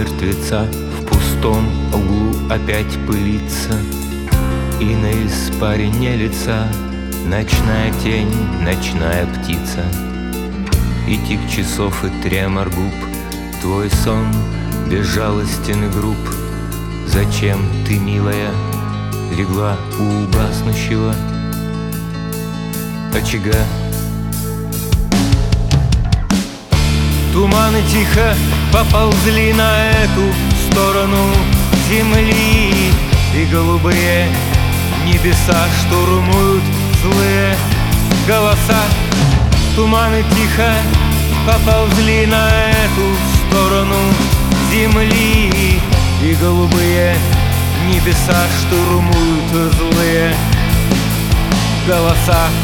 мертвеца в пустом углу опять пылится, и на испарине лица ночная тень, ночная птица. И тик часов, и тремор губ, твой сон безжалостен и груб. Зачем ты, милая, легла у угаснущего очага? Туманы тихо поползли на эту сторону земли, и голубые небеса штурмуют злые голоса. Туманы тихо поползли на эту сторону земли, и голубые небеса штурмуют злые голоса.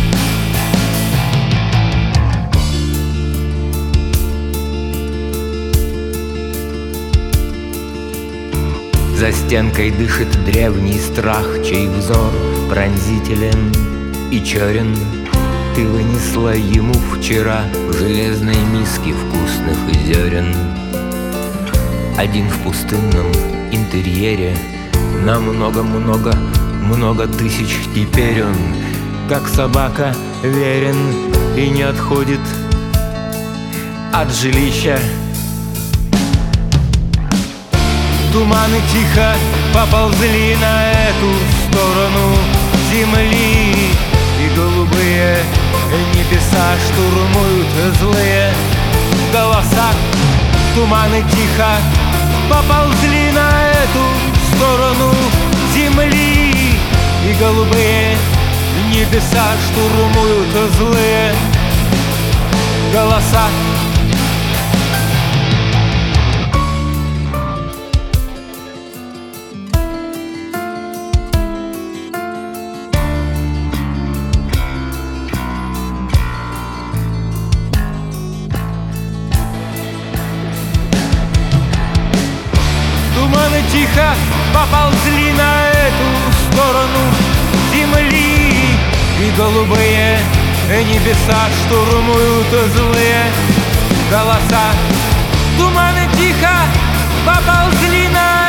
За стенкой дышит древний страх, чей взор пронзителен и черен. Ты вынесла ему вчера в железной миске вкусных зерен. Один в пустынном интерьере на много тысяч. Теперь он, как собака, верен и не отходит от жилища. Туманы тихо поползли на эту сторону земли, и голубые небеса штурмуют злые голоса. Туманы тихо поползли на эту сторону земли, и голубые небеса штурмуют злые голоса. Туманы тихо поползли на эту сторону земли, и голубые небеса штурмуют злые голоса. Туманы тихо поползли на